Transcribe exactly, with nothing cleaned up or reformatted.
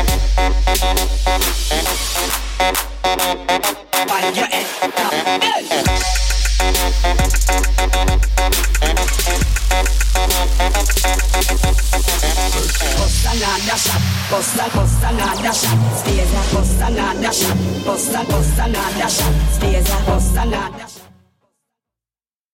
While you're in another shot, bust a bust another shot, stays a bust another shot, bust a bust another shot, stays a bust another shot.